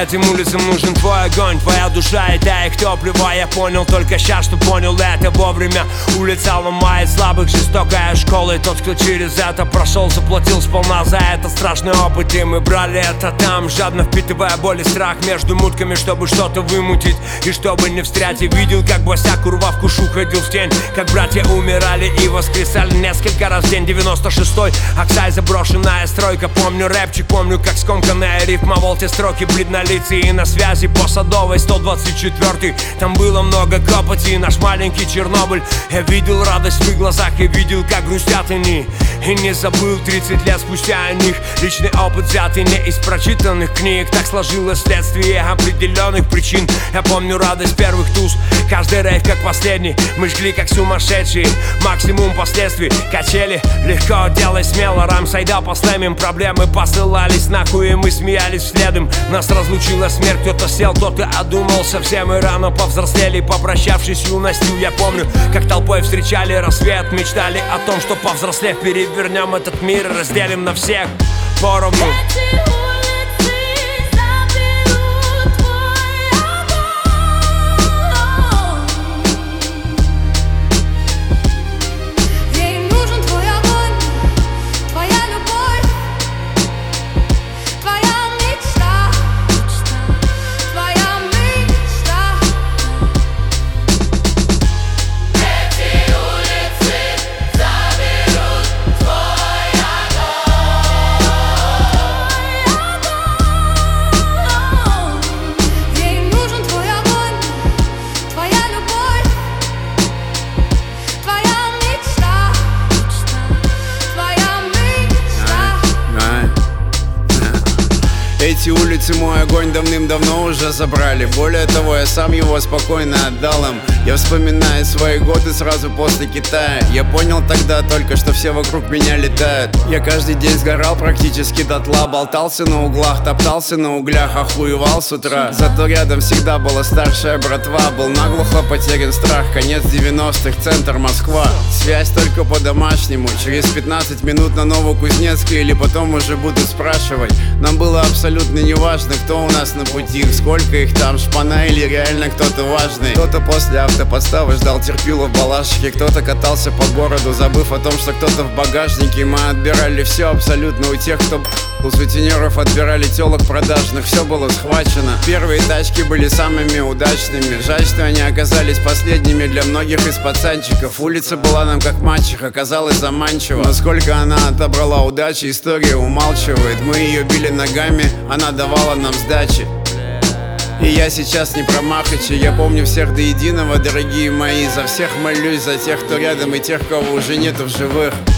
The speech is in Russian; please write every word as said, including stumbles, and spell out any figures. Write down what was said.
Этим улицам нужен твой огонь, твоя душа и та их топливо. Я понял только сейчас, что понял это вовремя. Улица ломает слабых, жестокая школа. И тот, кто через это прошел, заплатил сполна за это страшный опыт. И мы брали это там, жадно впитывая боль и страх между мутками, чтобы что-то вымутить и чтобы не встрять. И видел, как босяк, урвав кушу, ходил в тень, как братья умирали и воскресали несколько раз в день. Девяносто шестой, Аксай, заброшенная стройка. Помню рэпчик, помню, как скомканная рифма, волте строки, бледнолицые и на связи по Садовой сто двадцать четвёртый. Там было много копоти, наш маленький Чернобыль. Я видел радость в их глазах и видел, как грустят они. И не забыл тридцать лет спустя о них. Личный опыт взятый не из прочитанных книг. Так сложилось следствие определенных причин. Я помню радость первых туз, каждый рейв как последний. Мы жгли как сумасшедшие, максимум последствий. Качели, легко, делай смело. Рамсайда по слэмим, проблемы посылались нахуй, и мы смеялись следом. Нас разлучила смерть, кто-то сел, кто-то одумался. Все мы рано повзрослели, попрощавшись юностью. Я помню, как толпой встречали рассвет, мечтали о том, что повзрослев перевернем этот мир и разделим на всех поровну. Эти улицы мой огонь давным-давно уже забрали. Более того, я сам его спокойно отдал им. Я вспоминаю свои годы сразу после Китая. Я понял тогда только, что все вокруг меня летают. Я каждый день сгорал практически дотла. Болтался на углах, топтался на углях, охуевал с утра. Зато рядом всегда была старшая братва. Был наглухо потерян страх. Конец девяностых, центр Москва. Связь только по-домашнему. Через пятнадцать минут на Новокузнецкой, или потом уже будут спрашивать. Нам было абсолютно Абсолютно неважно, кто у нас на пути, сколько их там, шпана или реально кто-то важный. Кто-то после автоподставы ждал терпила в Балашихе, кто-то катался по городу, забыв о том, что кто-то в багажнике. Мы отбирали все абсолютно у тех, кто у сутенеров отбирали телок продажных, все было схвачено. Первые тачки были самыми удачными, жаль, что они оказались последними для многих из пацанчиков. Улица была нам как мачеха, казалась заманчива, но сколько она отобрала удачи, история умалчивает. Мы ее били ногами, она давала нам сдачи. И я сейчас не про Махача, я помню всех до единого, дорогие мои. За всех молюсь, за тех, кто рядом, и тех, кого уже нету в живых.